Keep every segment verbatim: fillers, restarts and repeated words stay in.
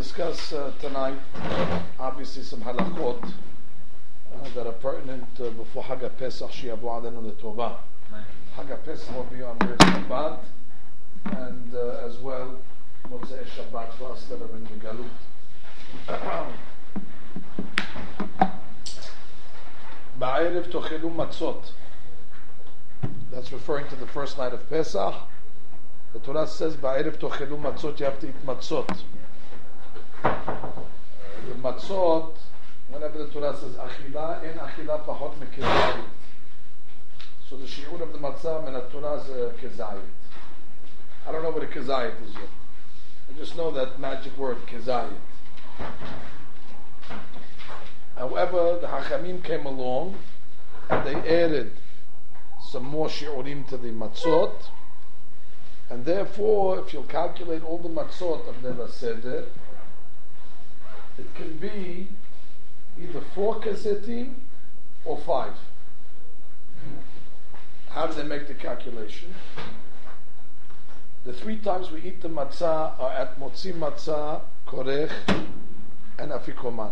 discuss uh, tonight, obviously, some halachot uh, that are pertinent uh, before Hag Pesach, Shiabu Alenu L'Tova. Hag Pesach will be on Erev Shabbat, and uh, as well, Motzei Shabbat for us that are in the Galut. Ba'erev tochelu matzot. That's referring to the first night of Pesach. The Torah says, Ba'erev tochelu matzot, you have to eat matzot. Uh, the matzot, whenever the Torah says achila, en achila pachot mekezayit. So the shiur of the matzah and the Torah is uh, kezayit. I don't know what a kezayit is yet. I just know that magic word, kezayit. However, the Hachamim came along and they added some more shiurim to the matzot, and therefore, if you'll calculate all the matzot of Leil HaSeder, it can be either four kesetim or five. How do they make the calculation? The three times we eat the matzah are at motzi matzah, korech, and afikoman.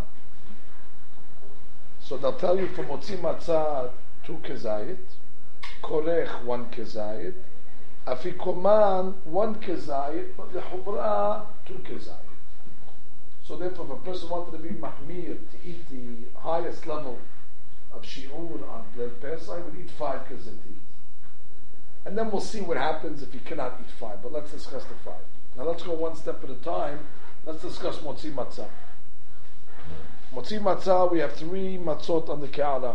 So they'll tell you for motzi matzah two kezayit, korech one kezayit, afikoman one kezayit, but the humrah two kezayit. So therefore, if a person wanted to be mahmir, to eat the highest level of shiur on Leil Pesach, he would eat five kezatim. And then we'll see what happens if he cannot eat five. But let's discuss the five. Now let's go one step at a time. Let's discuss motzi matzah. Motzi matzah, we have three matzot on the Ka'ara.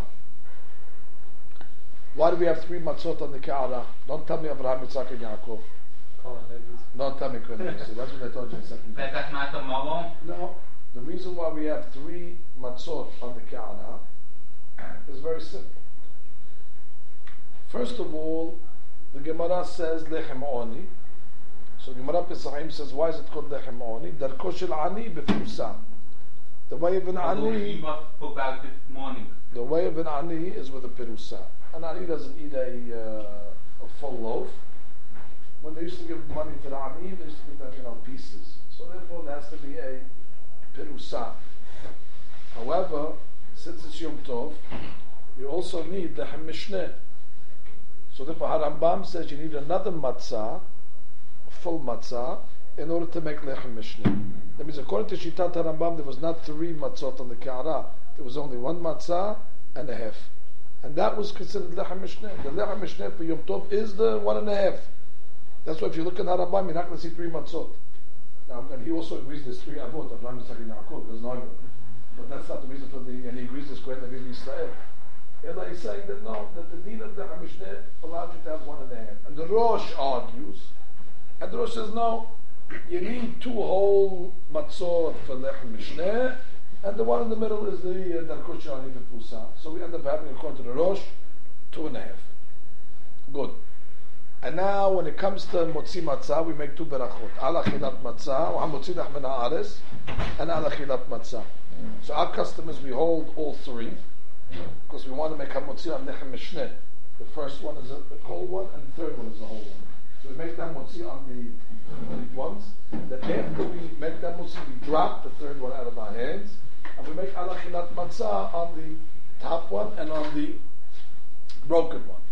Why do we have three matzot on the Ka'ara? Don't tell me Abraham, Yitzhak, and Yaakov. Don't tell me Kohen. That's what I told you in a second. No. The reason why we have three matzot on the Ka'ara is very simple. First of all, the Gemara says lechem oni. So Gemara Pesachim says, why is it called lechem oni? Darko shel ani b'frusa. The way of an ani, about this morning. The way of an ani is with a perusa. An ani doesn't eat a, uh, a full loaf. When they used to give money to the ani, they used to give them, you know, pieces. So therefore, there has to be a perusa. However, since it's Yom Tov, you also need the mishneh. So therefore, Harambam says you need another matzah, full matzah, in order to make lechem mishneh. That means according to Shitat Harambam, there was not three matzot on the Ka'ara. There was only one matzah and a half. And that was considered lechem mishneh. The lechem mishneh for Yom Tov is the one and a half. That's why if you look at Harambam, you're not going to see three matzot. Now, and he also agrees there's three avot, Abraham, Yitzhak, and Yaakov. There's no argument. But that's not the reason for the, and he agrees there's Kohen Levi Yisrael. Ella is saying that no, that the deen of the Mishneh allows you to have one and a half. And the Rosh argues, and the Rosh says no, you need two whole matzot for Lechem Mishneh, and the one in the middle is the Darko shel ani b'frusa. So we end up having, according to the Rosh, two and a half. Good. And now, when it comes to motzi matzah, we make two berachot: ala chilat matzah, or hamotzi lach min haaretz, and ala chilat matzah. So our custom is we hold all three, because we want to make hamotzi on lechem mishneh. The first one is a whole one, and the third one is a whole one. So we make that motzi on the complete ones. Then after we make that motzi, we drop the third one out of our hands, and we make ala chilat matzah on the top one and on the broken one.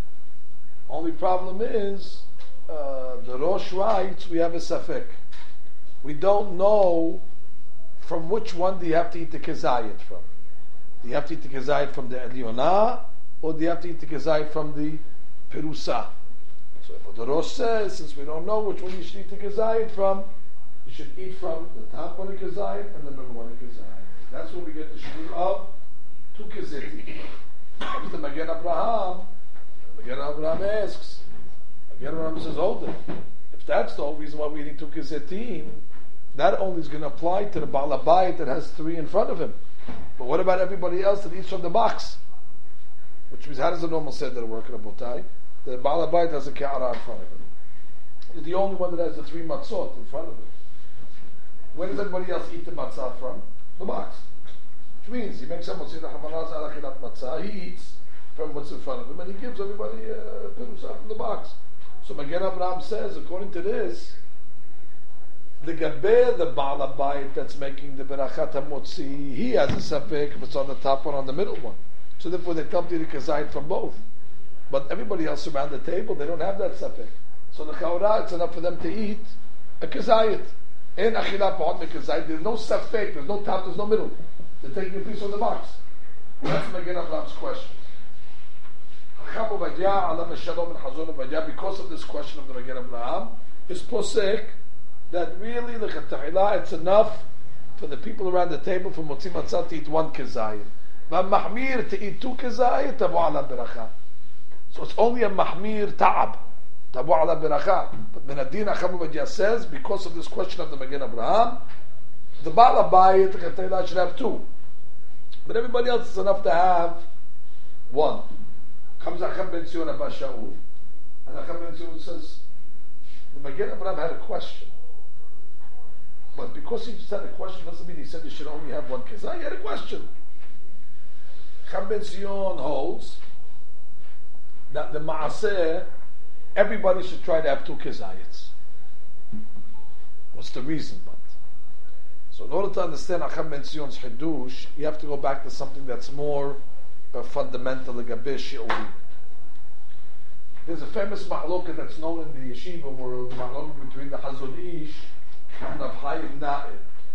Only problem is, uh, the Rosh writes, we have a safek. We don't know from which one do you have to eat the kezayit from. Do you have to eat the kezayit from the Elionah, or do you have to eat the kezayit from the Perusa? So if the Rosh says, since we don't know which one you should eat the kezayit from, you should eat from the top one of kezayit and the middle one of kezayit. That's where we get the shur of two keziti. Comes the Magen Abraham. Again, Abraham asks. Again, Abraham says, hold it. If that's the whole reason why we're eating two kesetim, that only is going to apply to the Baal HaBayit that has three in front of him. But what about everybody else that eats from the box? Which means, how does the normal seder work in a botai? The Baal HaBayit has a Ka'ara in front of him. He's the only one that has the three matzot in front of him. Where does everybody else eat the matzah from? The box. Which means, he makes a matzah, matzah, he eats from what's in front of him, and he gives everybody a uh, perusa from the box. So Magen Abraham says, according to this, The gabe, the balabayit that's making the berachat hamotzi, he has a safek if it's on the top one or on the middle one. So therefore they come to the kazayit from both. But everybody else around the table, they don't have that safek. So the chaura, it's enough for them to eat a kazayit. In achila pa'od mekazayit, there's no safek, there's no top, there's no middle. They're taking a piece of the box. That's Magen Abraham's question. Because of this question of the Magen Abraham, is posek that really it's enough for the people around the table for motzi matzah to eat one kezayim. But mahmir to eat two kezayim, tabu ala beracha. So it's only a mahmir ta'ab, tabu ala beracha. But Benadin Acham Uvadia says, because of this question of the Magen Abraham, the Baal Abayit lechatayla should have two. But everybody else is enough to have one. Comes Acham Ben Zion Abba Shaul, and Acham Ben Zion says, the Magen Abraham had a question. But because he just had a question doesn't mean he said you should only have one kezayit. He had a question. Cham Ben Zion holds that the Maaseh, everybody should try to have two kezayits. What's the reason? But so in order to understand Cham Ben Zion's Hidush, you have to go back to something that's more uh, fundamental, like a Shi'uri. There's a famous mahloket that's known in the yeshiva world, the mahloket between the Hazon Ish and of Hayim Na'ir.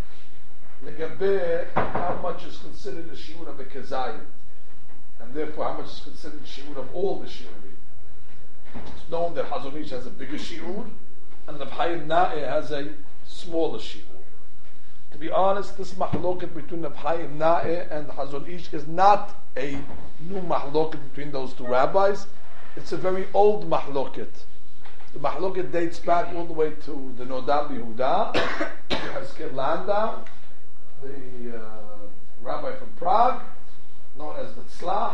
Legabe, how much is considered a shiur of a kezayit, and therefore how much is considered a shiur of all the shiurim. It's known that Hazon Ish has a bigger shiur, and the Hayim Na'ir has a smaller shiur. To be honest, this mahloket between the Hayim Na'ir and the Hazon Ish is not a new mahloket between those two rabbis. It's a very old mahloket. The mahloket dates back all the way to the Nodab Yehuda, Hezkel Landau, the uh, rabbi from Prague, known as the Tzlach.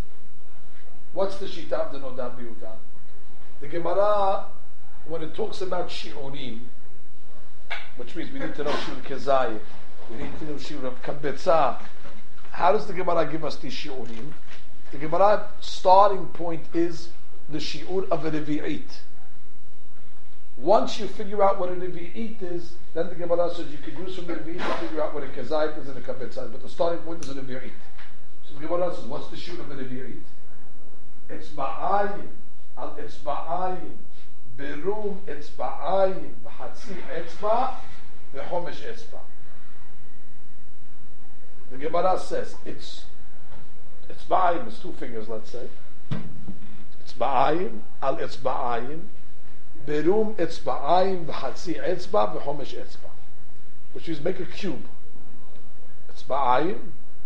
What's the shita of the Nodab Yehuda? The Gemara, when it talks about shi'urim, which means we need to know shiur kezayit, we need to know shiur of kabetza. How does the Gemara give us these shi'urim? The Gemara starting point is the shi'ur of a revi'it. Once you figure out what a revi'it is, then the Gemara says you can use from the revi'it to figure out what a kezayit is and a kabetzah. But the starting point is a revi'it. So the Gemara says, what's the shi'ur of a revi'it? It's ba'ayim, al it's ba'ayim, berum it's ba'ayim, v'hatzi etzba, v'chomesh etzba. The Gemara says it's it's ba'ayim, it's two fingers, let's say. It's ba'ayim, al it's ba'ayim, berum it's ba'ayim, v'hatzi etzba, v'chomesh etzba. Which means make a cube. It's ba'ayim,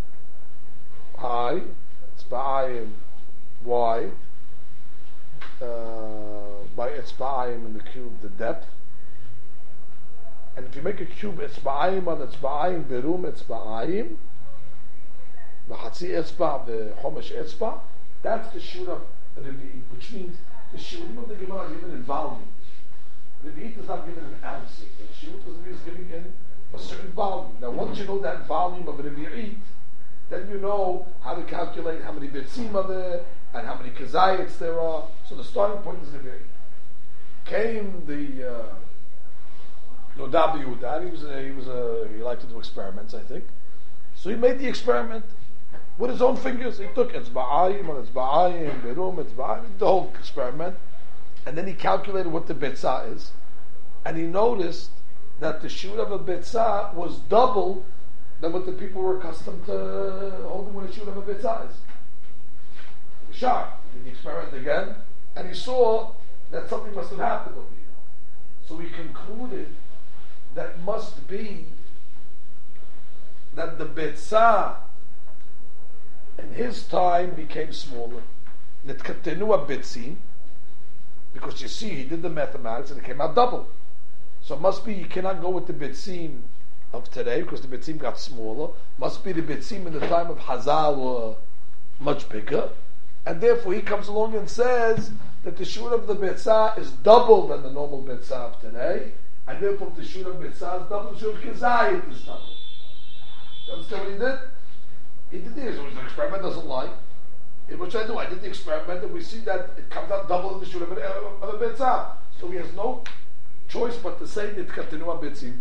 I, it's ba'ayim, y, uh, by it's ba'ayim in the cube, the depth. And if you make a cube, it's ba'ayim, al it's ba'ayim, berum it's ba'ayim, v'hatzi etzba, v'chomesh etzba. That's the shiur of revi'it, which means the shiurim of the Gemara are given in volumes. Revi'it is not given in ounces. The shiur of the Revi'it is given in a certain volume. Now, once you know that volume of revi'it, then you know how to calculate how many bitzim are there and how many kezayits there are. So the starting point is revi'it. Came the uh, Nodab Yehuda. He was a, he was a, he liked to do experiments, I think. So he made the experiment with his own fingers. He took it's ba'ayim, and it's ba'ayim, berum, it's ba'ayim, the whole experiment. And then he calculated what the betzah is. And he noticed that the shiur of a betzah was double than what the people were accustomed to holding when a shiur of a betzah is. He was shocked. He did the experiment again, and he saw that something must have happened over here. So he concluded that must be that the betzah in his time became smaller. Netkatenu bitzim, because you see, he did the mathematics and it came out double. So it must be you cannot go with the bitzim of today because the bitzim got smaller. Must be the bitzim in the time of Hazal were much bigger, and therefore he comes along and says that the shiur of the betzah is double than the normal betzah of today, and therefore the shiur of betzah is double, the shiur of kezayit is double. You understand what he did? He did this. It was an experiment, doesn't lie. Which I do. I did the experiment, and we see that it comes out double in the shiur of a betzah. So he has no choice but to say nitkatenu habitzim.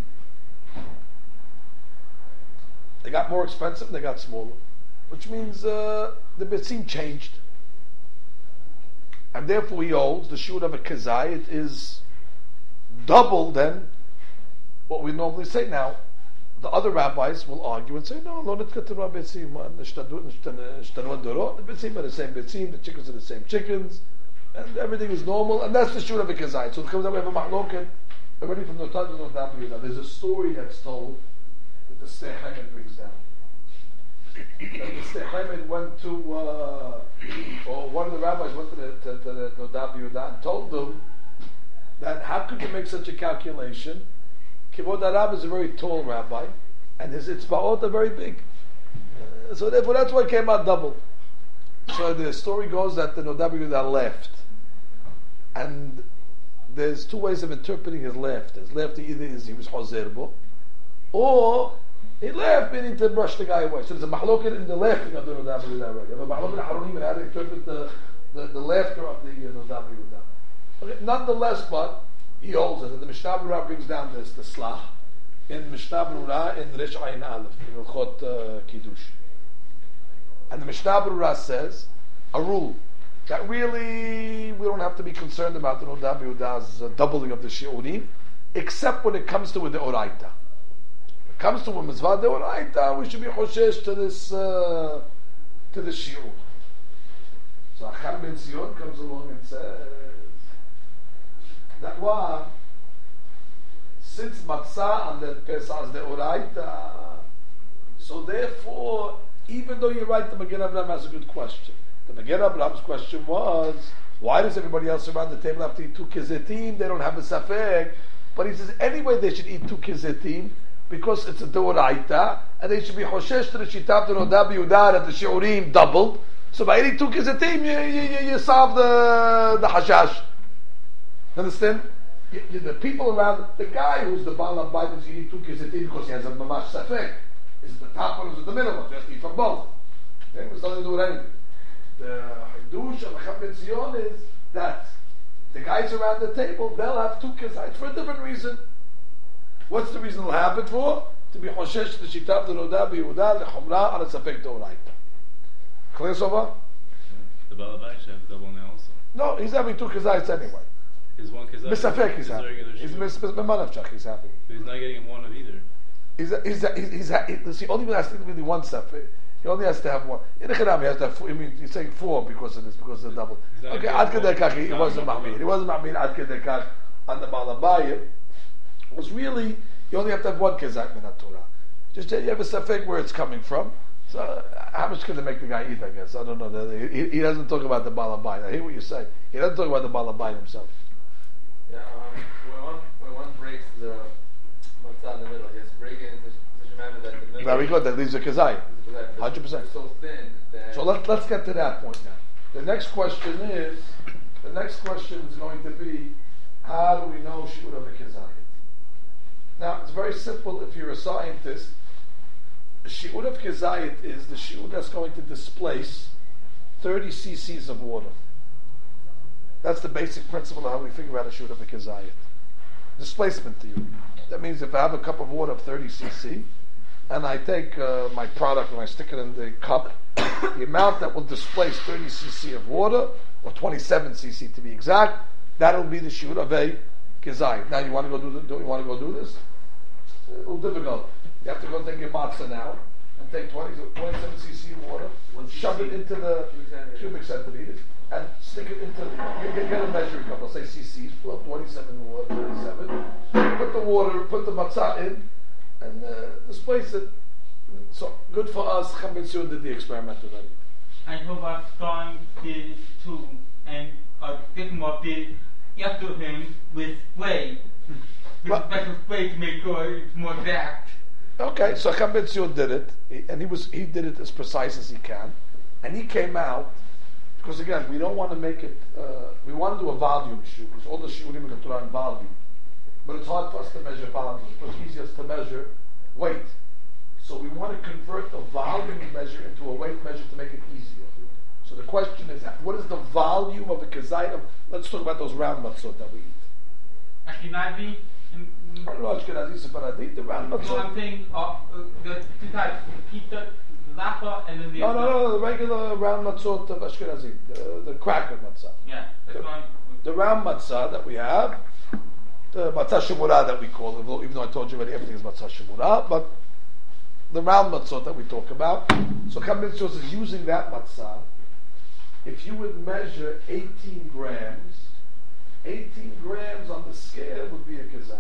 They got more expensive, they got smaller, which means uh, the bitzim changed, and therefore he holds the shiur of a kezayit is double than what we normally say. Now, the other rabbis will argue and say, no, lo nitkatenu habitzim, the bitzim are the same bitzim, the chickens are the same chickens, and everything is normal, and that's the shiur of a kezayit. So it comes out we have a machloket already from the Tanya of Nabiyudah. There's a story that's told that the Sdei Hamed brings down. That the Sdei Hamed went to, uh, or one of the rabbis went to the, to, to the Nodab Yehuda and told them that how could you make such a calculation? Kivod Arab is a very tall rabbi, and his itzbaot are very big. Uh, so therefore that's why it came out double. So the story goes that the Nodab Yehuda left. And there's two ways of interpreting his left. His left either is he was Hozerbo, or he left meaning to brush the guy away. So there's a mahloket in the left of the Nodab Yehuda. You have a mahloket in Haronim and how to interpret the, the, the laughter of the uh, Nodab Yehuda. Okay, nonetheless, but he holds it. And the Mishnah Berurah brings down this, the Slach, in Mishnah Berurah in Resh Ayin Aleph, in Ilchot uh, Kiddush. And the Mishnah Berurah says, a rule, that really we don't have to be concerned about the Nodab Yehuda's uh, doubling of the shiurim, except when it comes to the oraita. When it comes to a mitzvah de oraita, we should be choshesh to this uh, to the shiur. So Acham Ben Zion comes along and says that one, since matzah and the Pesach is the oraita, so therefore, even though you're right, the Magen Avraham has a good question. The Magen Abraham's question was, why does everybody else around the table have to eat two kizetim? They don't have a safek. But he says, anyway, they should eat two kizetim because it's a deoraita, and they should be choshesh to the shitav the Nodab Yehuda that the shiurim doubled. So by eating two kizetim, you, you, you, you solve the the hashash. Understand? You, you, the people around, the guy who's the Baal Habayit is eating two kizetim because he has a mamash safek. Is it the top one or is it the middle one? Just eat from both. Okay? It's nothing to do with anything. The Hidush of Acham Ben Zion is that the guys around the table, they'll have two kezayit for a different reason. What's the reason it'll happen for? To be choshesh the shitav the Nodab Yehuda the chumrah on a safek doraita. Clear so far? The Baal Habayit should have double now also. No, he's having two kezayits anyway. His one kezayit. Misafek he's happy. He's mismanavchach. He's happy. But he's not getting one of either. He's he's he's, he's, he's he only has to be one safek. He only has to have one. In the Chidam, he has to have four. I mean, you're saying four because of this, because of the double. Okay, Ad Kedei Kach, he wasn't Mahmir. He wasn't Mahmir Ad Kedei Kach on the Baal Habayit. It was really, you only have to have one Kezak Min Torah. Just you have a safek where it's coming from. So, uh, how much can they make the guy eat, I guess? I don't know. He, he doesn't talk about the Baal Habayit. I hear what you say. He doesn't talk about the Baal Habayit himself. Yeah, um, when, one, when one breaks the matzah in the middle, he has to break it into such a manner that the middle... Very good, that leaves a Kezayit. one hundred percent. So thin that... So let, let's get to that point now. The next question is, the next question is going to be, how do we know shiur of a kezayit? Now, it's very simple if you're a scientist. Shiur of kezayit is the shiur that's going to displace thirty cc's of water. That's the basic principle of how we figure out a shiur of a kezayit. Displacement theory. That means if I have a cup of water of thirty cc, and I take uh, my product and I stick it in the cup, the amount that will displace thirty cc of water, or twenty-seven cc to be exact, that'll be the shiur of a kezayit. Now you want to go do the, do you want to go do this? It's a little difficult. You have to go take your matzah now and take twenty, twenty-seven cc of water, and shove it into the cubic centimeters, and stick it into. Get, get a measuring cup. I'll say cc's. Well, twenty-seven water, thirty-seven. Put the water, put the matzah in, and uh, displace it. So good for us. Acham Ben Zion did the experiment already. And who was going to, to and a different of the after him with spray, with What? special spray to make sure it's more exact. Okay, so Acham Ben Zion did it, he, and he was he did it as precise as he can, and he came out because again we don't want to make it. Uh, we want to do a volume shiur because all the shiurim in the Torah in volume, but it's hard for us to measure volume. It's easier to measure weight. So we want to convert the volume measure into a weight measure to make it easier. So the question is, what is the volume of a kezayit of? Let's talk about those round matzot that we eat. Ashkenazi. And, I don't know Ashkenazi, Sephardi, the round no, matzot. I'm saying uh, uh, the two types, the pita, the lapa, and then the No, no, no, the regular round matzot of Ashkenazi, the, the cracker matzah. Yeah, that's The, fine. the round matzah that we have, the matzah shemurah that we call it, even though I told you already everything is matzah shemurah, but the round matzot that we talk about. So Chacham Ben Tzvi is using that matzah. If you would measure eighteen grams, eighteen grams on the scale would be a kazayah.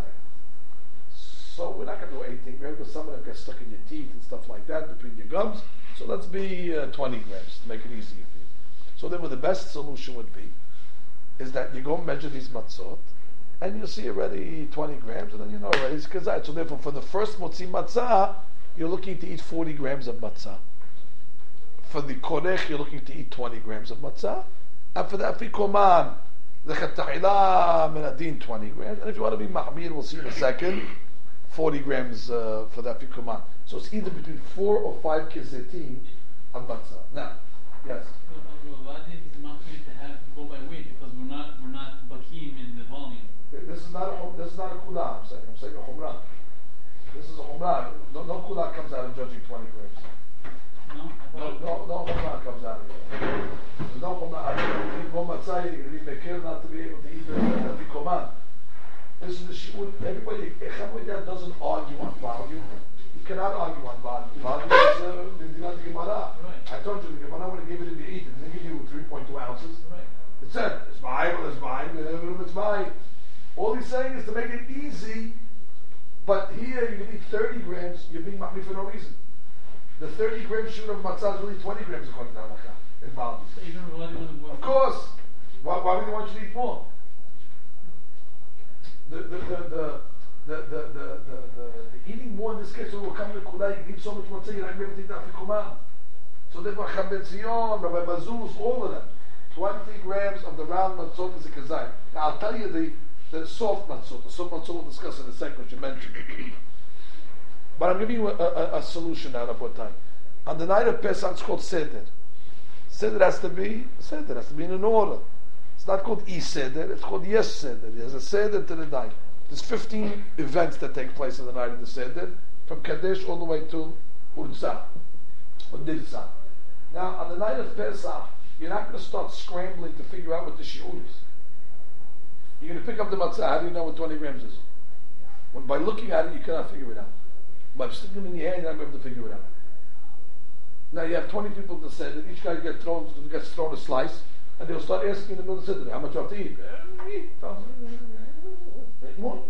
So we're not going to do eighteen grams because some of them get stuck in your teeth and stuff like that between your gums. So let's be uh, twenty grams to make it easy for you. So then what the best solution would be is that you go measure these matzot and you'll see already twenty grams and then you know already it's kazayah. So therefore for the first motzi matzah, you're looking to eat forty grams of matzah. For the korech, you're looking to eat twenty grams of matzah. And for the afikoman, the chetahila menadin, twenty grams. And if you want to be mahmir, we'll see in a second, forty grams uh, for the afikoman. So it's either between four or five kizetim of matzah. Now, yes? Why did it not meant to have go by weight? Because we're not we're not bakim in the volume. This is not a this is not a kula. I'm saying I'm saying a humrah. This is a humrah. No, no kula comes out of judging twenty grams. No, I No, thought no, no humrah comes out of here. There's no humrah. I don't eat one matzah. You're going to be mekir not to be able to eat the afikoman. This is the shiur. Everybody, Echam doesn't argue on volume. You cannot argue on volume. Volume is uh, in the Gemara. Right. I told you the Gemara when it gave it to you eat it. It didn't give you three point two ounces. right. It said, it's mine, well, it's mine, uh, it's mine. All he's saying is to make it easy, but here you can eat thirty grams, you're being mahmir for no reason. The thirty gram shiur of matzah is really twenty grams according to halakha in volume. So even why they want to Of course. Why, why would they want you to eat more? The the the the the the, the, the, the, the eating more in this case will come to kula. You can eat so much matzah, you're not going to be able to eat afikoman. So therefore, Chacham Ben Zion, Rabbi Bazuz, all of them, twenty grams of the round matzot is a kazayah. Now I'll tell you the the soft matzot. The soft matzot we'll discuss in a second, which you mentioned. But I'm giving you a, a, a solution now, Rabotai. On the night of Pesach, it's called Seder. Seder has to be Seder, has to be in an order. It's not called E Seder, it's called Yes Seder. There's a Seder to the night. There's fifteen events that take place in the night of the Seder, from Kadesh all the way to Urza, or Dirza. Now, on the night of Pesach, you're not going to start scrambling to figure out what the shiur is. You're going to pick up the matzah. How do you know what twenty grams is? When, by looking at it, you cannot figure it out. By sticking it in your hand, you're not going to be able to figure it out. Now you have twenty people to say that each guy gets thrown, gets thrown a slice, and they'll start asking in the middle of the seder, how much you have to eat? Eat. More.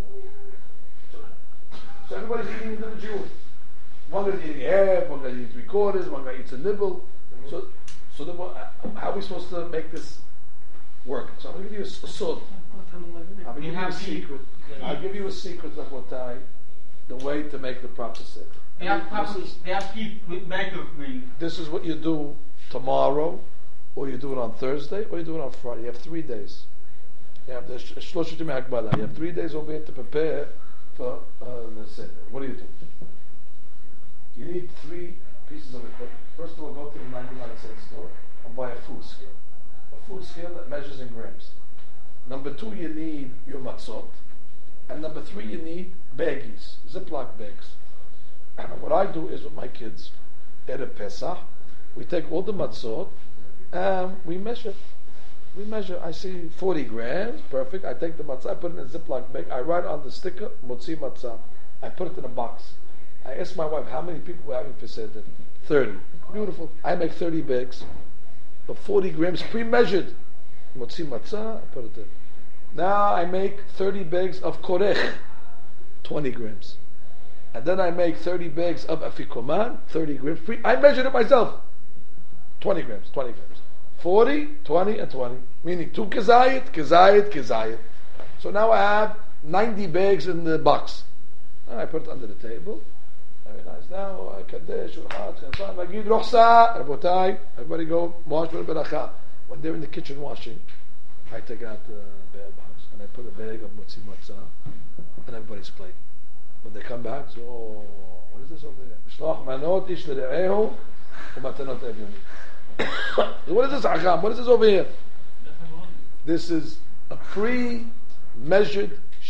So everybody's eating into the shiur. One guy's eating half, one guy eats three quarters, one guy eats a nibble. So, so then what, how are we supposed to make this work? So I'm going to give you a, a sword. I'm going to give you a secret. I'll give you a secret, Rabotai, the way to make the proper seder. They have This is, they have people with microphone. this is what you do tomorrow, or you do it on Thursday, or you do it on Friday. You have three days. You have the Shloshim Hakbala. You have three days over here to prepare for uh, the seder. What do you do? You need three pieces of equipment. First of all, go to the ninety-nine cent store and buy a food scale. A food scale that measures in grams. Number two, you need your matzot. And number three, you need baggies, Ziploc bags. And what I do is with my kids, at a Pesach, we take all the matzot and we measure. We measure. I see forty grams, perfect. I take the matzah, I put it in a Ziploc bag. I write on the sticker, Motzi matzah. I put it in a box. I ask my wife, how many people we're having for Seder? thirty. Beautiful. I make thirty bags of forty grams pre-measured. Motzi matzah, I put it in. Now I make thirty bags of korech, twenty grams. And then I make thirty bags of afikoman, thirty grams. Pre- I measured it myself. twenty grams, twenty grams. forty, twenty, and twenty. Meaning two kezayit, kezayit, kezayit. So now I have ninety bags in the box. And I put it under the table. Very nice. Now, Kadesh, Urchat, Chansan, Magid, Rochsa, Rabotai, everybody go, wash with beracha. When they're in the kitchen washing, I take out the bag box and I put a bag of motzi matzah on everybody's plate. When they come back, so, oh, what is this over there? Shlach manot ish l're'ehu u'matanot evyonim. What is this, Acham? What is this over here? This is a pre-measured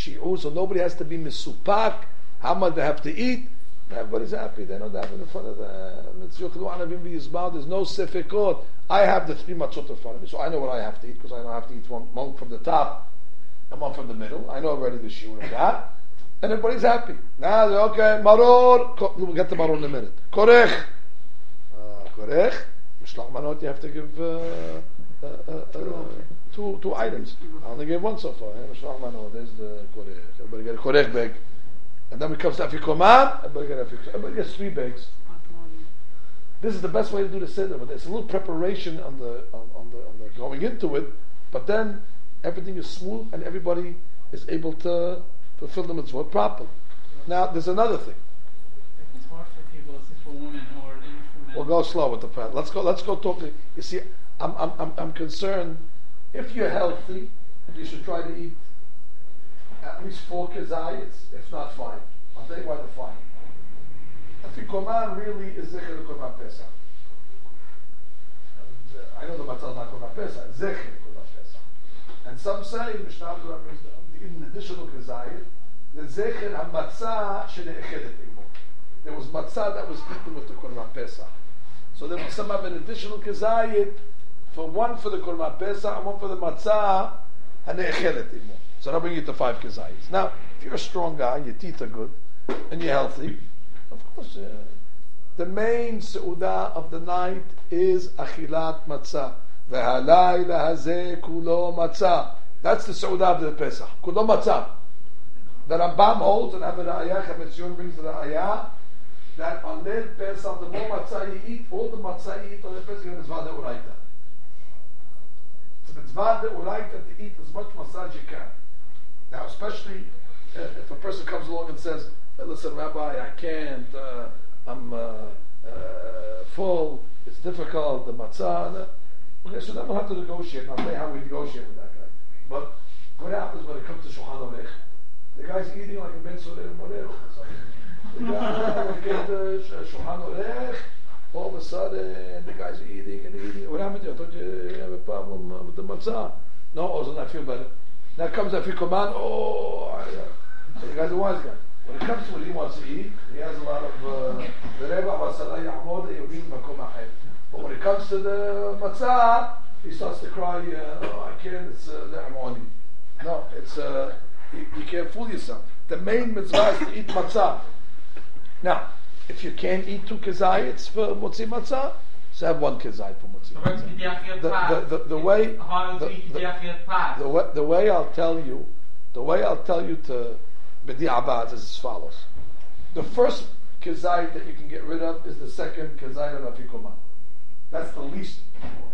shi'ur, so nobody has to be misupak. How much they have to eat? Everybody's happy. They know they have it in front of them. There's no sefekot. I have the three matzot in front of me, so I know what I have to eat because I know I have to eat one, one from the top and one from the middle. I know already the shiur of that, and everybody's happy. Now, okay, maror. We'll get to maror in a minute. Korech, uh, korech. Mishlach manot. You have to give uh, uh, uh, uh, two two items. I only gave one so far. Mishlach manot. There's the korech. Everybody get a korech bag. And then when it comes to afikoman, everybody gets afikoman. Everybody gets three bags. This is the best way to do the seder, but there's a little preparation on the on, on the on the going into it. But then everything is smooth, and everybody is able to fulfill the mitzvot properly. Now, there's another thing. It's hard for people, it's for women or even for men. We'll go slow with the part. Let's go. Let's go talk. To, you see, I'm I'm I'm, I'm concerned. If you're healthy, you should try to eat at least four kezayits, if not five. I'll tell you why the five. Afikoman really is zecher korban pesach. I know the matzah is not korban pesach. Zecher korban pesach. And some say Mishnah Torah brings the in additional kezayit the zecher hamatzah shene'echedet imo. There was matzah that was eaten with the korban pesach. So there was some have an additional kezayit for one for the korban pesach and one for the matzah hane'echedet imo. So I'll bring you to five kezayis. Now, if you're a strong guy, your teeth are good, and you're healthy, of course, uh, the main seudah of the night is achilat matzah. V'halayla hazeh kulo matzah. That's the seudah of the Pesach. Kulo matzah. The Rambam holds, and Abed Ayah Chametzion brings the ayah, that on Leil Pesach, the more matzah you eat, all the matzah you eat on the Pesach is mitzvah de'oraita. It's a mitzvah de'oraita to eat as much matzah as you can. Now, especially uh, if a person comes along and says, listen, Rabbi, I can't, uh, I'm uh, uh, full, it's difficult, the matzah. Okay, so then we'll have to negotiate. I'll tell you how we negotiate with that guy. But what happens when it comes to Shulchan Aruch? The guy's eating like a Ben Sureh Morech. The guy will get the Shulchan Aruch, all of a sudden the guy's eating and eating. What happened to you? I thought you have a problem uh, with the matzah. No, oh, so I feel better. Now comes Afikoman, oh, I, uh, so the guy's a wise guy. When it comes to what he wants to eat, he has a lot of the Reba Wasala Yahmod Yobim Makom Ahed. But when it comes to the matzah, he starts to cry, uh, oh, I can't, it's le'amoni. Uh, no, it's, uh, you, you can't fool yourself. The main mitzvah is to eat matzah. Now, if you can't eat two kezayits for motzi matzah, so have one kezayit for motzi matzah. The, the, the, the way, the, the, the, way, the way I'll tell you, the way I'll tell you to b'di'avad is as follows. The first kezayit that you can get rid of is the second kezayit of afikoman. That's the least important.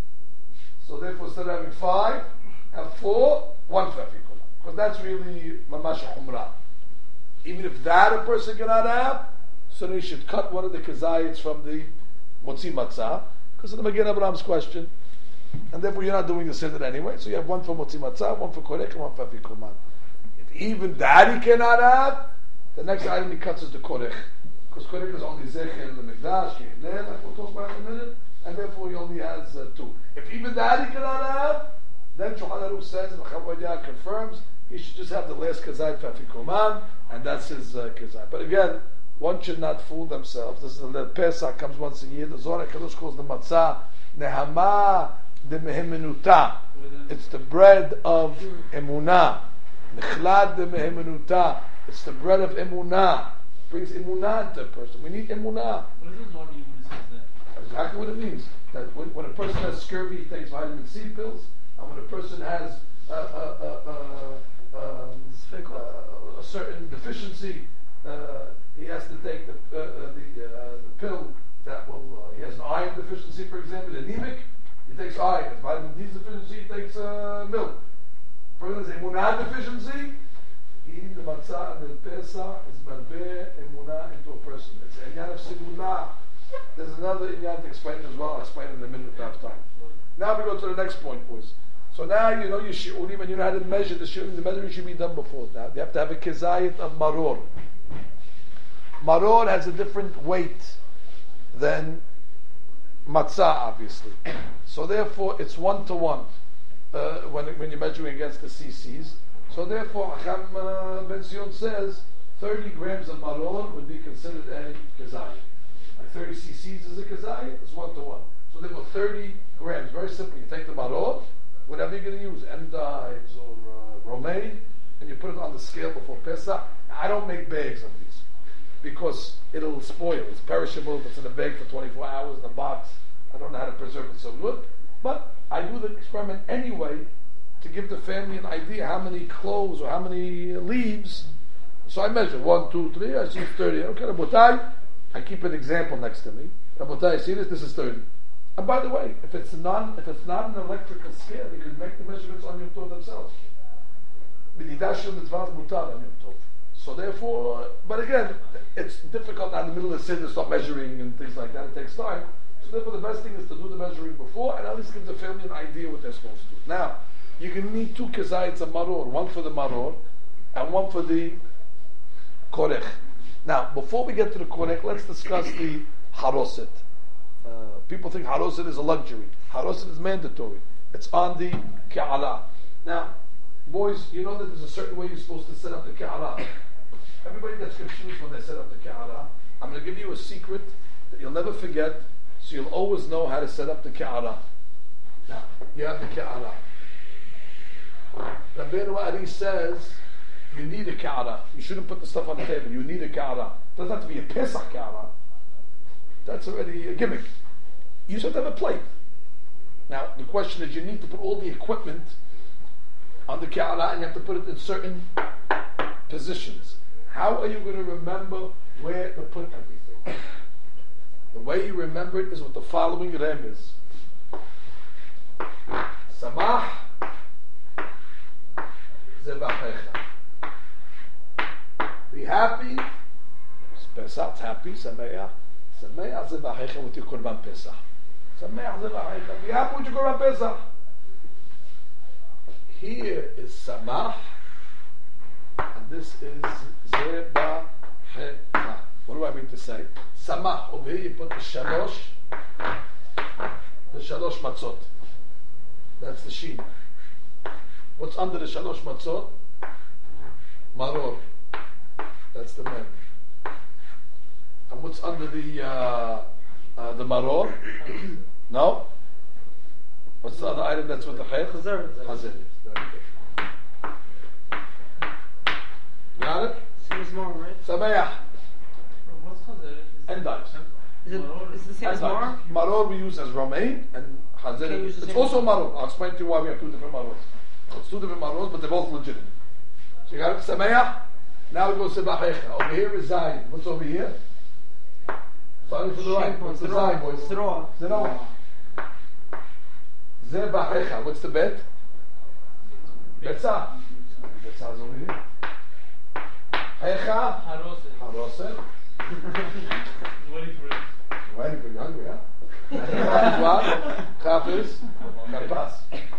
So therefore, instead of having five, have four, one for afikoman. Because that's really mamash umrah. Even if that a person cannot have, so then you should cut one of the kezayits from the motzi matzah, because of the Magen Abraham's question. And therefore you're not doing the seder anyway, so you have one for motzi matzah, one for korech, and one for afikoman. Even that he cannot have, the next item he cuts is the korech. Because korech is only zecher in the mikdash, like we'll talk about in a minute, and therefore he only has uh, two. If even that he cannot have, then Shulchan Aruch says, Chaim confirms, he should just have the last kezayit for afikoman, and that's his uh, kezayit. But again, one should not fool themselves. This is the Pesach, comes once a year. The Zohar HaKadosh calls the matzah nehama de mehemenuta. It's the bread of emunah. Nechlad de mehemenuta. It's the bread of emunah. Brings emunah into a person. We need emunah. What does the Zohar mean when it says that? Exactly what it means. That when, when a person has scurvy, he takes vitamin C pills, and when a person has uh, uh, uh, uh, um, uh, a certain deficiency, uh, he has to take the uh, uh, the, uh, the pill that will. Uh, he has an iron deficiency, for example, anemic. He takes iron. Vitamin D deficiency, he takes uh, milk. For instance, emunah deficiency, eating the matzah and the pesach is malbeh emunah into a person. It's a inyan of sigula. There's another inyan to explain it as well. I'll explain it in a minute if I have time. Now we go to the next point, boys. So now you know your shi'urim and you know how to measure the shi'urim. The measuring should be done before that. You have to have a kezayit of maror. Maror has a different weight than matzah, obviously. So therefore, it's one to one uh, when when you're measuring against the C Cs. So therefore, Acham uh, Ben Sion says thirty grams of maror would be considered a kazayit. Like thirty cc's is a kazayit, it's one to one. So therefore, thirty grams, very simple. You take the maror, whatever you're going to use, endives or uh, romaine, and you put it on the scale before Pesach. I don't make bags of these because it'll spoil. It's perishable. If it's in a bag for twenty-four hours in a box, I don't know how to preserve it so good. But I do the experiment anyway to give the family an idea how many cloves or how many leaves. So I measure one, two, three. I see thirty. Okay, Rabotai, I keep an example next to me. Rabotai, see this? This is thirty. And by the way, if it's non, if it's not an electrical scale, you can make the measurements on Yom Tov themselves. So therefore, but again, it's difficult now in the middle of the city to start measuring and things like that. It takes time. So therefore, the best thing is to do the measuring before and at least give the family an idea what they're supposed to do. Now, you can need two kazayits of maror, one for the maror and one for the korech. Now, before we get to the korech, let's discuss the haroset. Uh, people think haroset is a luxury. Haroset is mandatory. It's on the ka'ala. Now, boys, you know that there's a certain way you're supposed to set up the ka'ala. Everybody gets confused when they set up the ka'ala. I'm going to give you a secret that you'll never forget, so you'll always know how to set up the ka'ala. Now, you have the ka'ala. Rabbeinu Ari says you need a ka'ala. You shouldn't put the stuff on the table. You need a ka'ala. It doesn't have to be a Pesach ka'ala. That's already a gimmick. You just have to have a plate. Now, the question is, you need to put all the equipment on the ka'ala and you have to put it in certain positions. How are you going to remember where to put everything? The way you remember it is with the following remez. Samach zevachecha. Be happy. Pesach, happy. Sameach. Sameach zevachecha with your korban Pesach. Sameach zevachecha. Be happy with your korban Pesach. Here is Samach, and this is Zebahecha. What do I mean to say? Samach, over here you put the shalosh, the shalosh matzot. That's the sheen. What's under the shalosh matzot? Maror. That's the mem. And what's under the uh, uh, the maror? No? What's the other item that's with the chayr? Chazar. Chazir. Got it? Same as Mar, right? Sameach. What's chazir? Endives. Is it, is it the same as Mar? Maror we use as romaine and Can you chazir. use the It's same also maror. I'll explain to you why we have two different marors. It's two different marors, but they're both legitimate. So you got it? Sameach. Now we go to Sebahecha. Over here is Zayin. What's over here? Starting from the right. What's the Zayin, boys? Zroa. Zroa. Zebahecha. What's the bet? Betzah. Betzah is over here. Hecha. Haroset. Haroset. Waiting for it. Waiting for you, hungry, huh? What? Chaf is karpas.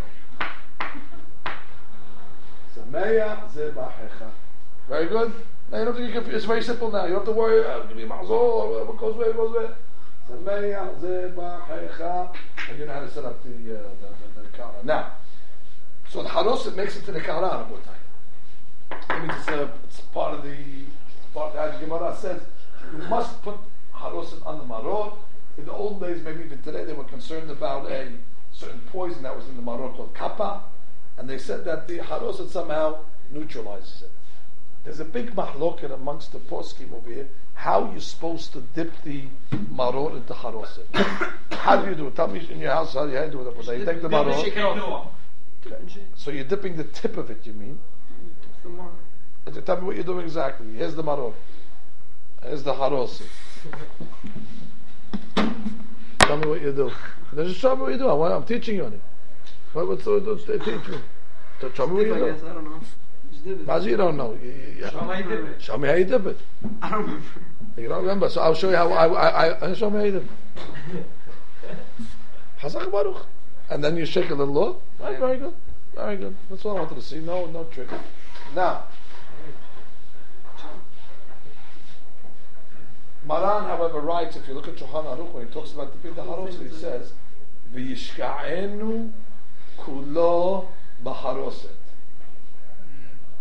Sameach zebahecha. Very good. Now you don't have to get confused. It's very simple now. You don't have to worry. Oh, give me ma'zor. What goes where? What goes where? Sameach zebahecha. And you know how to set up the uh, the, the, the kara. Now, so the haroset makes it to the kara. I mean, it's, uh, it's part of the part of the Gemara says you must put haroset on the maror. In the old days, maybe even today, they were concerned about a certain poison that was in the maror called kappa, and they said that the haroset somehow neutralizes it. There's a big mahloket amongst the poskim over here. How you're supposed to dip the maror into haroset? How do you do it? Tell me in your house how you do it. You take the maror. Shake it off. Okay. So you're dipping the tip of it. You mean? The Mar. Tell me what you're doing exactly. Here's the maror. Here's the haroset. Tell me what you do. Then just show me what you do. I want, I'm teaching you on it. What, what's the what's the teach me? So show me what you I do. guess, I don't know. Just dip it. Mazi, you don't know. You- you- Show me how you dip it. Show me how you dip it. I don't remember. You don't remember, so I'll show you how I, I, I, I show me how you dip it. Hazak Baruch. And then you shake a little off. Right, very good. Very good. That's all I wanted to see. No, no trick. Now, Maran, however, writes, if you look at Shulchan Aruch, when he talks about the Pita Haroset, he says, V'yishka'enu kulo b'haroset.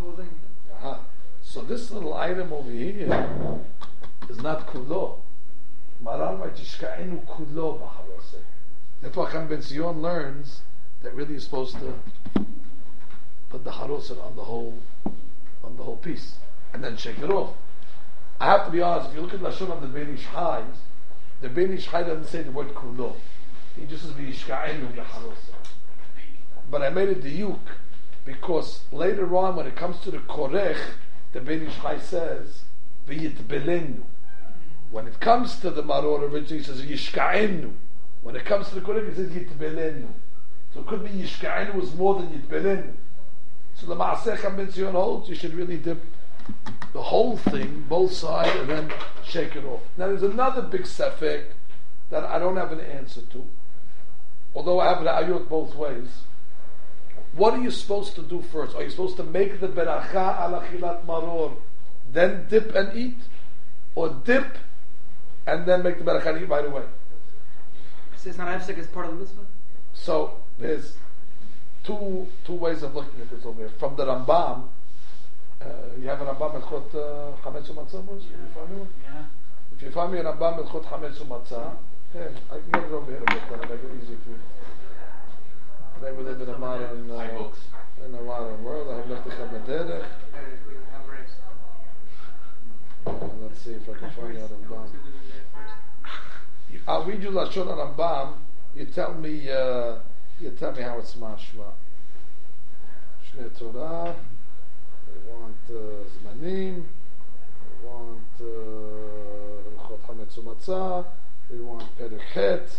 whole thing. Uh-huh. So this little item over here is not kulo. Maran writes Yishka'enu kulo b'haroseh. Therefore, Chacham Ben Zion learns that really you're supposed to put the haroseh on the whole, on the whole piece, and then shake it off. I have to be honest. If you look at Lashon of the Ben Ish Chai, the Ben Ish Chai doesn't say the word kulo. He just says Yishka'enu b'haroseh. But I made it diyuk because later on, when it comes to the korech, the Ben Ish Chai says v'yitbelenu. When it comes to the maror originally, he says yishka'enu. When it comes to the korech, he says yitbelenu. So it could be yishka'enu was more than yitbelenu. So the Maaseh Chacham Ben Zion holds you should really dip the whole thing, both sides, and then shake it off. Now there's another big safek that I don't have an answer to, although I have the ayot both ways. What are you supposed to do first? Are you supposed to make the beracha ala achilat maror, then dip and eat, or dip and then make the beracha and eat right away? So it's not hefsek as part of the mitzvah? So there's two two ways of looking at this over here. From the Rambam, uh, you have a Rambam Melchot Chametz U'Matzah, boys? Can you find me one? Yeah. If you find me a Rambam Melchot Chametz U'Matzah, yeah, I can get it over here a bit, then I make it easy for you. Today we live in a modern, uh, in a modern world. I have left the Chabad Let's see if I can find out Rambam. I'll read you Lashon Rambam. You tell me, uh, you tell me how it's mashma. Shnei Torah. We want uh, Zmanim. We want Chot Chametz U'Matzah. We want Perek Het.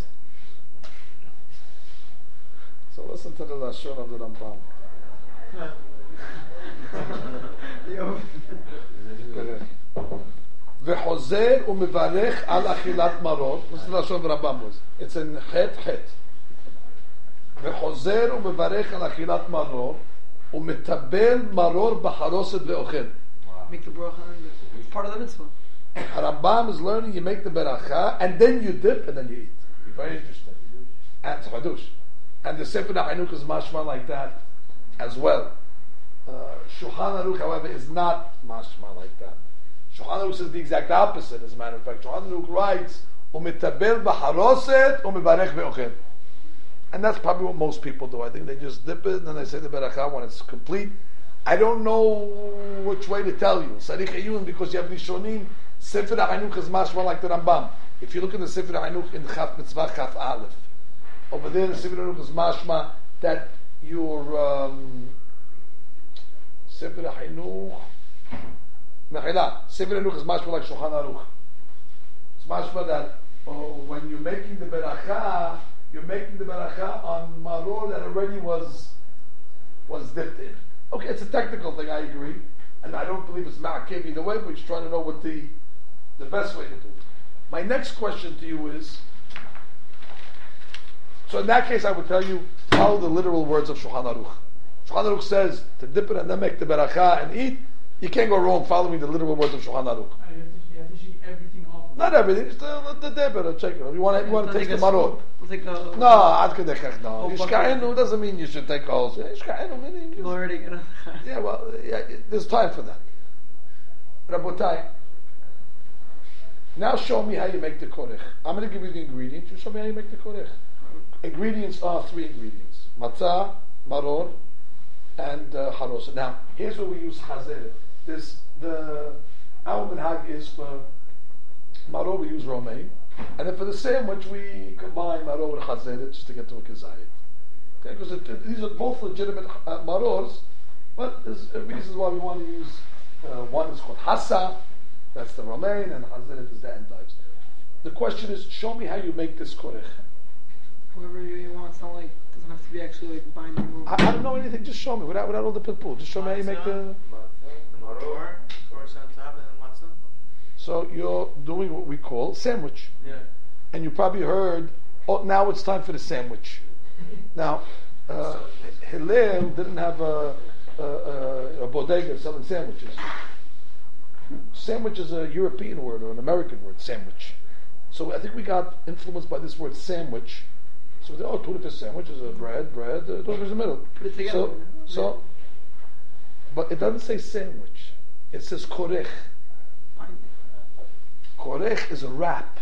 So listen to the Lashon of the Rambam. V'chozer u'mevarech al achilat maror. This is the Lashon of the Rambam was. It's in Het Het. V'chozer u'mevarech al achilat maror u'metabel maror b'charoset ve'ochel. Make the bracha, and it's part of the mitzvah. Rambam is learning you make the beracha and then you dip and then you eat. Very interesting. And it's Hadush. And the Sefer HaChinuch is mashma like that as well. Uh, Shulchan Aruch, however, is not mashma like that. Shulchan Aruch says the exact opposite, as a matter of fact. Shulchan Aruch writes, "Umitabel b'haroset, umibarech be'ochel." And that's probably what most people do. I think they just dip it and then they say the beracha when it's complete. I don't know which way to tell you. Sarich Eyun, because you have Rishonim, Sefer HaChinuch is mashma like the Rambam. If you look in the Sefer HaChinuch in Chaf Mitzvah Chaf Aleph, over there, the Sefer HaChinuch is mashma that your um, Sefer HaChinuch, Mechila, Sefer HaChinuch is mashma like Shulchan Aruch. It's mashma that oh, when you're making the beracha, you're making the beracha on maror that already was was dipped in. Okay, it's a technical thing, I agree, and I don't believe it's ma'akev either way. But just trying to know what the the best way to do it. My next question to you is. So in that case, I would tell you, follow the literal words of Shulchan Aruch. Shulchan Aruch says to dip it and then make the beracha and eat. You can't go wrong following the literal words of Shulchan Aruch. You have to, you have to shake everything off. Of Not everything, just uh, the dip it or check it. You want to, you want to taste the maror. Like a, No, ad kedei kach, no. Oh, Yishka'enu doesn't mean you should take a whole. Yishka'enu meaning. people already get a Yeah, well, yeah, there's time for that. Rabotai. Now show me how you make the korech. I'm going to give you the ingredients. You show me how you make the korech. Ingredients are three ingredients: matzah, maror, and uh, harosa. Now, here's where we use chazeret. There's the our minhag is for maror we use romaine, and then for the sandwich we combine maror with chazeret just to get to a kazayit. Okay, because it, it, these are both legitimate uh, marors, but there's reasons why we want to use uh, one is called hasa, that's the romaine, and chazeret is the endives. The question is, show me how you make this korech. whoever you, you want. It's not like it doesn't have to be actually like binding rules. I, I don't know anything. Just show me without without all the pitbull. Just show me how you make the. Maror, torch on top, and then matzah. So you're doing what we call sandwich, Yeah. and you probably heard. Oh, now it's time for the sandwich. Now, uh, Hillel didn't have a, a, a, a bodega selling sandwiches. Sandwich is a European word or an American word. Sandwich. So I think we got influenced by this word sandwich. So we said, oh, two different sandwich is a bread, bread, uh, two different in the middle. Put it together. So, so but it doesn't say sandwich. It says korech. Korech is a wrap.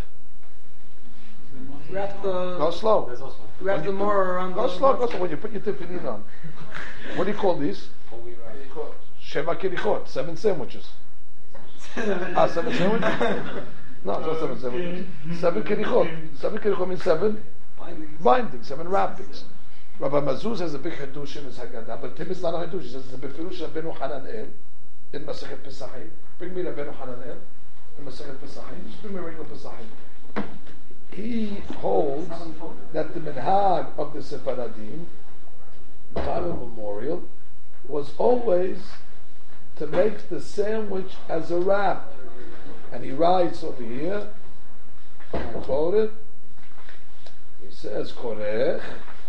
Wrap the Go slow. There's also wrap the more around Go the slow, go slow. When you put your tefillin on, what do you call these? holy rice. Sheva kirichot, seven sandwiches. Ah, seven sandwiches? No, it's not seven sandwiches. Seven kirichot. Seven kirichot means seven bindings. bindings, seven wrappings. Rabbi Mazuz has a big hadush in his Haggadah, but Tim is not a hadush. He says it's a befirush Rabbeinu Hananel in Masechet Pesachim. Bring me Rabbeinu Hananel in Masechet Pesachim. Just bring me regular Pesachim. He holds that the minhag of the Sephardim, time immemorial, was always to make the sandwich as a wrap. And he writes over here, I quote it, he says, Korech,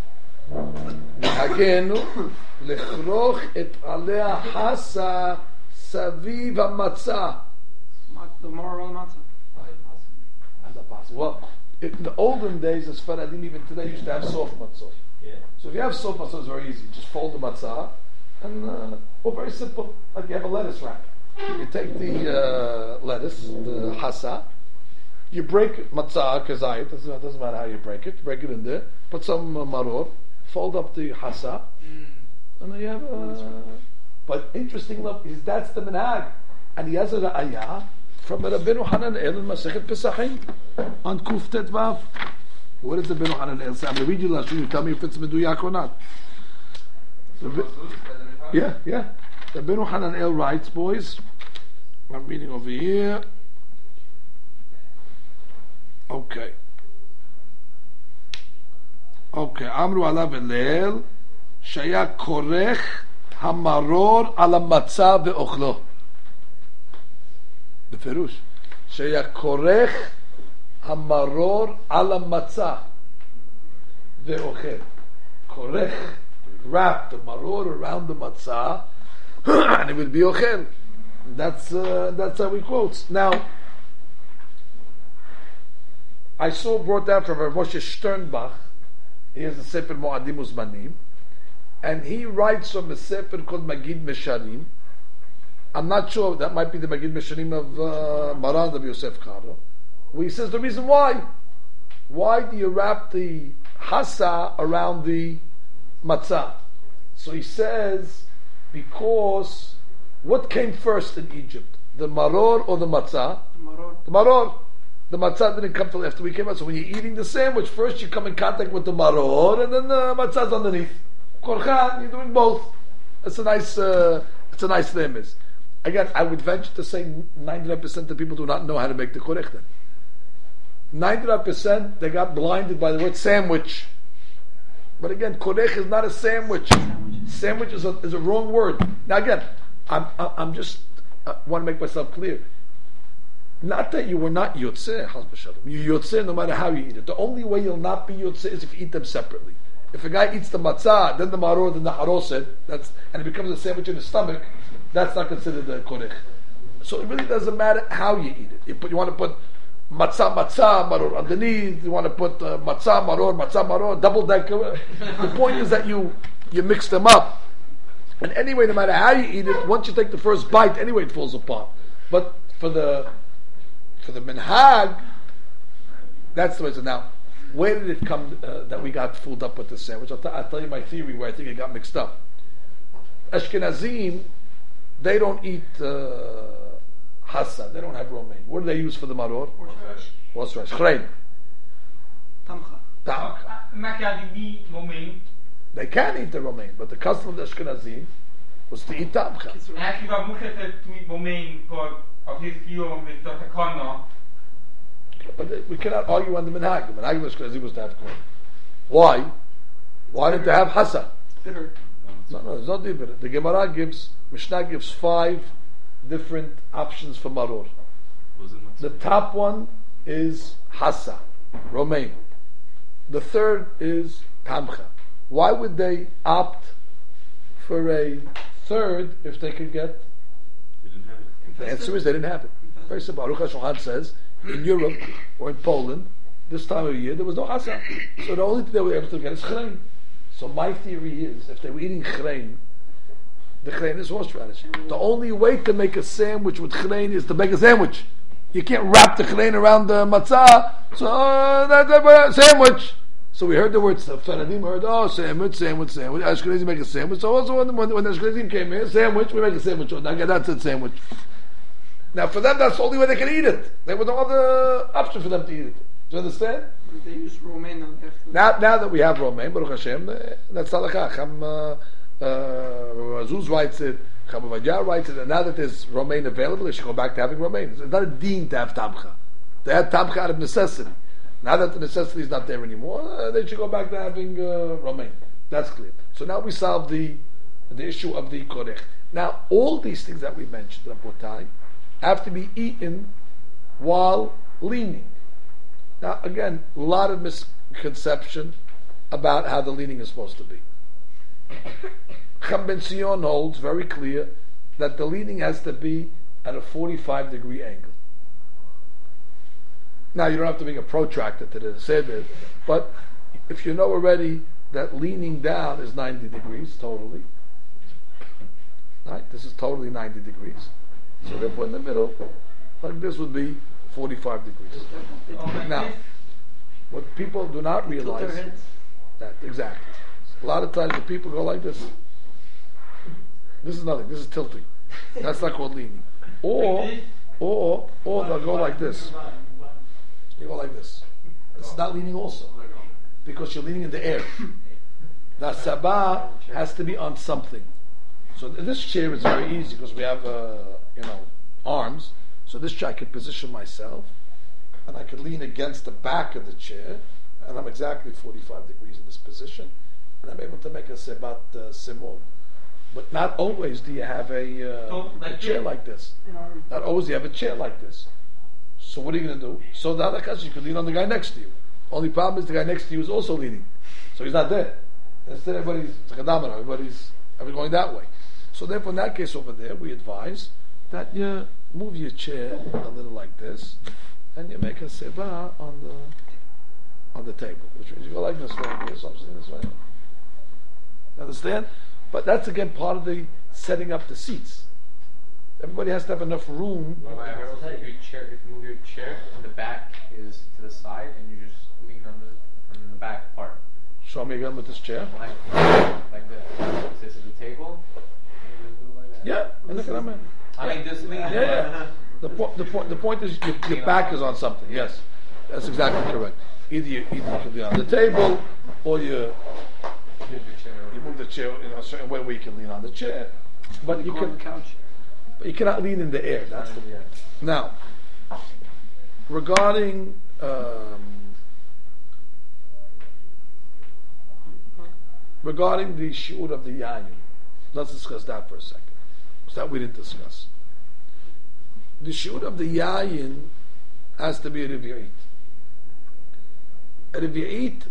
Nahagenu, Lechroch et alea hasa saviv hamatzah. The more on matzah. As a pass. Well, in the olden days, as Faradim even today, used to have soft matzah. Yeah. So if you have soft matzah, it's very easy. Just fold the matzah, and uh, or very simple, like you have a lettuce wrap. You take the uh, lettuce, the hasa, you break it, matzah, kazayit, it doesn't, doesn't matter how you break it, break it in there, put some uh, maror, fold up the hasa, and then you have uh, but interesting enough is that's the minhag. And he has a ra'ayah from Rabbeinu Hananel in Masechet Pesachim on Kuf Tet Vav. What does Rabbeinu Hananel say? I'm going to read you last week. You tell me if it's meduyak or not. Rabbi- yeah, yeah. Rabbeinu Hananel writes, boys. I'm reading over here. Okay. Okay. Amru alav elel shaya korech hamaror ala matzah ve'ochlo. בפירוש, שהיה כורך המרור על המצה ואוכל. כורך, wrap the maror around the matzah and it will be ochel. That's, uh, that's how he quotes. Now, I saw brought down from Rav Moshe Sternbach, he has a Sefer Mo'adim Uzmanim, and he writes from a Sefer called Magid Mesharim. I'm not sure, that might be the Magid Mesharim of uh, Maran of Yosef Karo, where he says the reason why. Why do you wrap the hasa around the matzah? So he says, because what came first in Egypt? The maror or the matzah? The maror. The matzah didn't come till after we came out. So when you're eating the sandwich, first you come in contact with the maror, and then the matzah's underneath. Korchan, you're doing both. It's a nice, uh, it's a nice thing. Is. Again, I would venture to say ninety-nine percent of people do not know how to make the korech then. ninety-nine percent they got blinded by the word sandwich. But again, korech is not a sandwich. Sandwich is a, is a wrong word. Now again, I'm, I'm just, I want to make myself clear. Not that you were not yotzeh, you yotzeh no matter how you eat it. The only way you'll not be yotzeh is if you eat them separately. If a guy eats the matzah, then the maror, then the haroset, that's, and it becomes a sandwich in his stomach, that's not considered a korech. So it really doesn't matter how you eat it. You, put, you want to put matzah, matzah, maror underneath, you want to put uh, matzah, maror, matzah, maror, double decker. The point is that you, you mix them up. And anyway, no matter how you eat it, once you take the first bite, anyway it falls apart. But for the for the minhag, that's the way it is. Now, where did it come uh, that we got fooled up with the sandwich? I'll, t- I'll tell you my theory where I think it got mixed up. Ashkenazim, they don't eat uh, hasa. They don't have romaine. What do they use for the maror? Horseradish. Chrein. Tamcha. Tamcha. They can eat the romaine, but the custom of the Ashkenazim was to eat tamcha. Actually, Rav Moshe said to eat romaine for of his kiyum with the takana. But we cannot argue on the minhag. The minhag of the Ashkenazim was to have corn. Why? Why did they have hasa? It's bitter. No, no, it's not bitter. The Gemara gives, Mishnah gives five different options for maror. The top one is hasa, romaine. The third is tamcha. Why would they opt for a third if they could get? They didn't have it. The answer is they didn't have it. Very simple. Aruch HaShulchan says in Europe or in Poland this time of year there was no hasa, so the only thing they were able to get is chrein. So my theory is if they were eating chrein The chrein is horseradish. The only way to make a sandwich with chrein is to make a sandwich. You can't wrap the chrein around the matzah. So uh, that, that, uh, sandwich. So we heard the words. The Faradim heard, oh, sandwich, sandwich, sandwich. Ashkenazim make a sandwich. So also when when, when the Ashkenazim came here, sandwich, we make a sandwich. That's a sandwich. Now for them, that's the only way they can eat it. There was no other option for them to eat it. Do you understand? They use romaine now. They have to Now, now that we have romaine, Baruch Hashem, uh, that's halakha. Cham uh, uh, Zuz writes it. Cham Avadiyah writes it. And now that there's romaine available, they should go back to having romaine. It's not a deen to have tamcha. They had tamcha out of necessity. Now that the necessity is not there anymore, uh, they should go back to having uh, romaine. That's clear. So now we solve the the issue of the korech. Now, all these things that we mentioned, Rabotai, have to be eaten while leaning. Now, again, a lot of misconception about how the leaning is supposed to be. Cham Ben Sion holds very clear that the leaning has to be at a forty-five degree angle. Now, you don't have to bring a protractor to the seder, but if you know already that leaning down is ninety degrees totally, right? This is totally ninety degrees. So therefore, in the middle, like this would be forty-five degrees. Now, what people do not realize that exactly. A lot of times the people go like this. This is nothing. This is tilting. That's not called leaning. Or, or, or they'll go like this. You go like this. It's not leaning also, because you're leaning in the air. The sabah has to be on something. So this chair is very easy because we have, uh, you know, arms. So this chair I could position myself, and I could lean against the back of the chair, and I'm exactly forty-five degrees in this position, and I'm able to make a sebat uh, simul. But not always do you have a, uh, So, a like chair this? like this. in our Not always do you have a chair like this. So what are you going to do? So the other case, you could lean on the guy next to you. Only problem is the guy next to you is also leaning, so he's not there. Instead, everybody's it's like a domino. Everybody's everybody's going that way. So therefore, in that case over there, we advise that you move your chair a little like this, and you make a seva on the on the table, which means you go like this way, and something this way. Understand? But that's again part of the setting up the seats. Everybody has to have enough room. Well, I heard also if you chair, if you move your chair, and the back is to the side, and you just lean on the on the back part, Show me again with this chair. like like this. This is the table. And you just do like that. Yeah, and look at that man. I mean, just lean. Yeah, yeah. The point, the point, the point is your, your back is on something. Yes, that's exactly correct. Either you, either you can lean on the table, or you Move your chair over. you move the chair in a certain way where you can lean on the chair. But you on can, the couch. but you cannot lean in the air. That's the Yeah. now. Regarding um, regarding the shiur of the yayin, let's discuss that for a second. Because that we didn't discuss. The shiur of the yayin has to be a revi'it. A revi'it,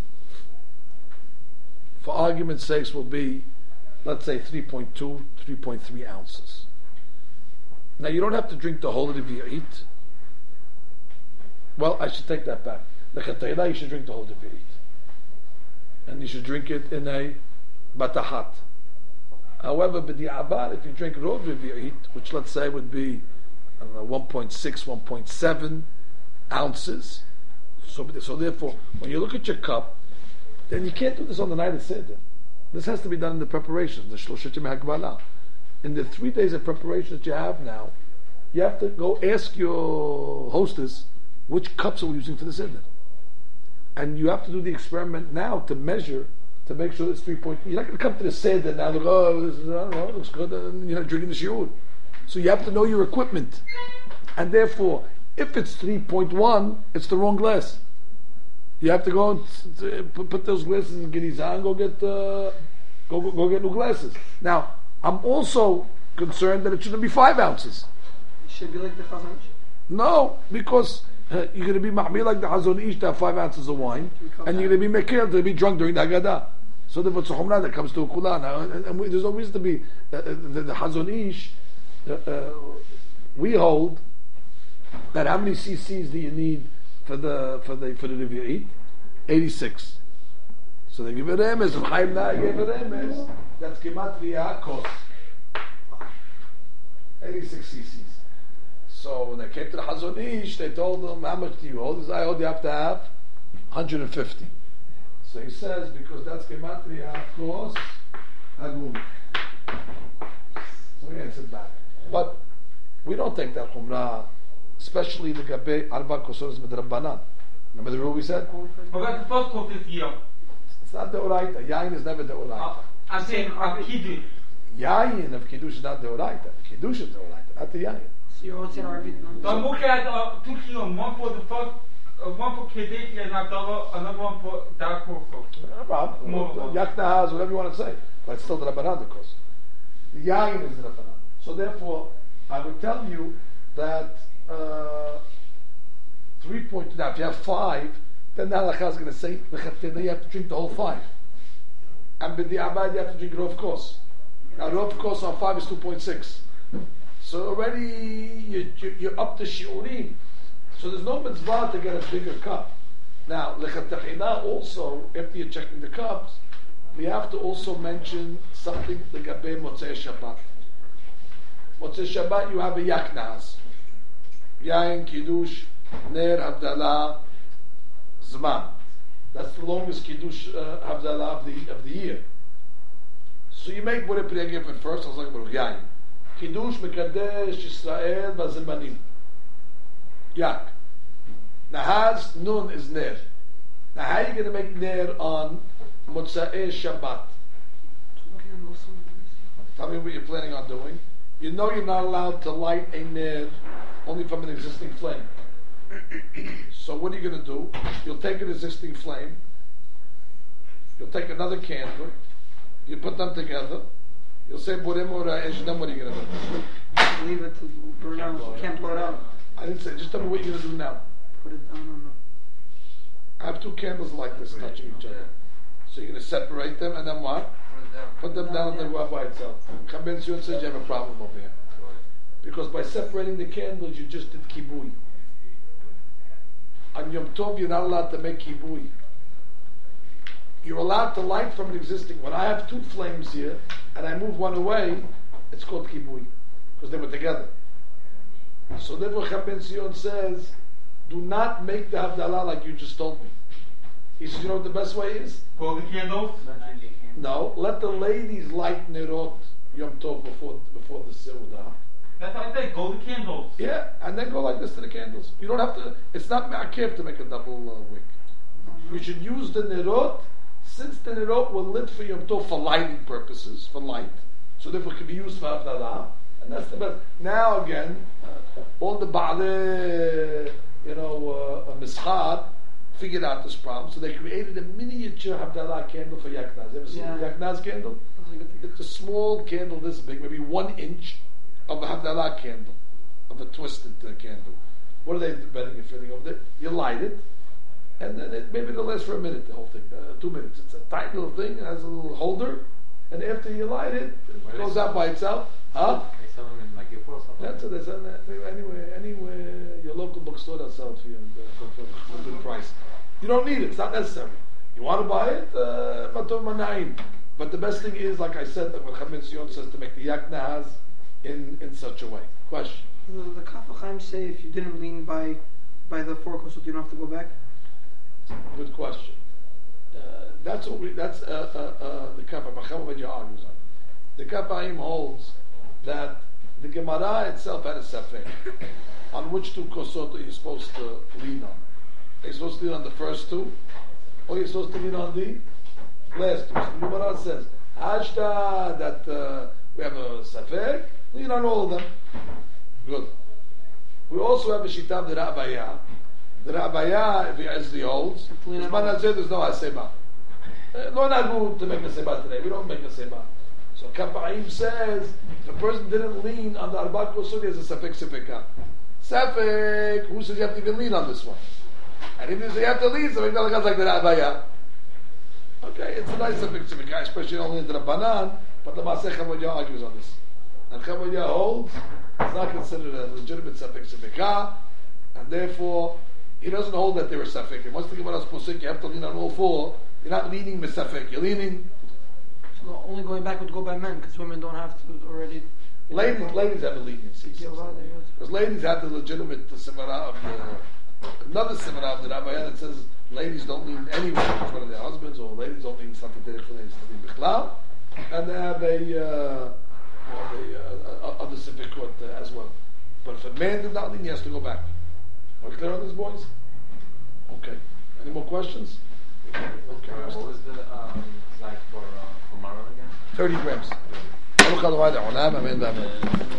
for argument's sake, will be, let's say, three point two, three point three ounces. Now, you don't have to drink the whole revi'it. Well, I should take that back. The chatayla, you should drink the whole revi'it. And you should drink it in a batahat. However, b'di'abar, if you drink rov revi'it, which let's say would be, I don't know, one point six, one point seven ounces. So, so therefore, when you look at your cup, then you can't do this on the night of Seder. This has to be done in the preparations, the Shloshim HaGbala. In the three days of preparation that you have now, you have to go ask your hostess which cups are we using for the Seder. And you have to do the experiment now to measure, to make sure it's three point. You're not going to come to the Seder now and look, oh, this is, I don't know, it looks good, and you're not drinking the shiur. So you have to know your equipment. And therefore, if it's three point one, it's the wrong glass. You have to go and t- put, put those glasses in Geniza and go get uh, go, go go get new glasses. Now, I'm also concerned that it shouldn't be five ounces. It should be like the Chazon Ish. No, because uh, you're going to be ma'mir like the Hazon Ish to have five ounces of wine, and you're going to be mekir to be drunk during the Haggadah. So therefore, it's a chumrah that comes to a kula. Now, and, and we, there's no reason to be uh, the, the Hazon Ish. Uh, uh, we hold that how many cc's do you need for the for the for the revi'it? eighty-six. So they give it emes. If Chaim Naeh gave it emes, that's gematria kos. eighty-six cc's. So when they came to the Hazon Ish, they told him, how much do you hold? He said, I hold you have to have one hundred fifty. So he says, because that's Gematria, of course, Hagum. So he answered back. But we don't take that Khumrah, especially the Gabe Arba Kosoros Midrabbanan. Remember the rule we said? What about the first course this year? It's not the Oraita. Yain is never the Oraita. Uh, I'm saying of Kiddush. Yain of Kiddush is not the Oraita. Kiddush is the Oraita, not the Yain. So you're also in Arvit, So I'm no? looking at uh, two kiyum, one for the first, uh, one for Kiddush and another, another one for that course. No problem. More. Yakna has whatever you want to say, but it's still the Rabbanan, of course. The Yain is the Rabbanan. So therefore, I would tell you that uh, three point two. Now, if you have five, then the halakha is going to say then you have to drink the whole five. And with the abad, you have to drink rov kos. Now, rov kos on five is two point six. So already you, you, you're up to shiurim. So there's no mitzvah to get a bigger cup. Now, lechatachina also, after you're checking the cups, we have to also mention something legabe motzei Shabbat. Motzei Shabbat, you have a yaknaz, yain, kiddush, ner, havdalah, zman. That's the longest kiddush uh, havdalah of the of the year. So you make Borei Pri Hagifin first. I was like Baruch Yain. Kiddush mekadesh Yisrael bazemanim. Yak. Nahaz nun is ner. Now how are you going to make ner on Motzei Shabbat? Tell me what you're planning on doing. You know you're not allowed to light a ner only from an existing flame. So what are you going to do? You'll take an existing flame. You'll take another candle. You put them together. You'll say Borem or Esh. Then what are you going to do? Leave it to burn out. You can't blow it out. I didn't say. Just tell me what you're going to do now. Put it down on the... I have two candles like this touching each other. So you're going to separate them and then what? Put them down and then go out by itself. Chaim Sion says you have a problem over here. Because by separating the candles, you just did kibui. On Yom Tov, you're not allowed to make kibui. You're allowed to light from an existing. When I have two flames here, and I move one away, it's called kibui. Because they were together. So therefore, Chaim Sion says, do not make the Havdalah like you just told me. He says, you know what the best way is? Call the candles? No, let the ladies light Nerot Yom Tov before before the Seudah. That's what I said, go the candles. Yeah, and then go like this to the candles. You don't have to, it's not ma'akev to make a double uh, wick. You should use the Nerot, since the Nerot were lit for Yom Tov for lighting purposes, for light. So therefore it can be used for Havdalah, and that's the best. Now again, uh, all the Ba'aleh, you know, uh, Mischad, figured out this problem, so they created a miniature Havdalah candle for Yaknaz. You ever seen Yeah. a Yaknaz candle? It's a small candle this big, maybe one inch of a Havdalah candle, of a twisted uh, candle. What are they betting you're fitting over there? You light it, and then it, maybe it'll last for a minute, the whole thing, uh, two minutes. It's a tiny little thing, it has a little holder, and after you light it, it goes out by itself. Huh? They sell them in like Yipur or something. That's what they sell that. Anywhere, anywhere, your local bookstore that sells for you uh, for, for, for a good price. You don't need it, it's not necessary. You want to buy it, matur mana'im. But the best thing is, like I said, that what Chaim Sion says, to make the yaknaz in, in such a way. Question? The, the Kaf HaChaim say if you didn't lean by by the four kosot, you don't have to go back? Good question. Uh, that's what we, that's uh, uh, uh, the Kaf HaChaim argues on. The Kaf HaChaim holds that the Gemara itself had a safek on which two kosot are you supposed to lean on. Are you supposed to lean on the first two, or are you supposed to lean on the last two? So the Gemara says, Hashta, that uh, we have a safek, lean on all of them. Good. We also have a shita of the Rabaya. The Rabaya, if he has the holds, there's no haseba. Uh, no, not good to make a seba today. We don't make a seba. So Kaf HaChaim says, if a person didn't lean on the Arba Kosot, he has a safek sefeka. Safek, who says you have to even lean on this one? And if you say you have to lean, so maybe the like the Rabaya. Okay, it's a nice safek sefeka, especially only in the Rabbanan, but the Masech Chavodia argues on this. And Chavodia holds it's not considered a legitimate safek sefeka, and therefore he doesn't hold that they were safek. Once the Gemara is posik, you have to lean on all four. You're not leaning with safek. You're leaning. So only going back would go by men, because women don't have to already. Ladies, ladies have a leniency. Because ladies have the legitimate simara of the, another simara of the Rabbayan that says ladies don't mean anyone in front of their husbands, or ladies don't mean something to their ladies bichlal, and they have a, uh, have a uh, other sifekot uh, as well. But if a man did not lean, he has to go back. Are we clear on this, boys? Okay. Any more questions? Okay. Uh, what was the um, like for uh, for Mara again? Thirty grams.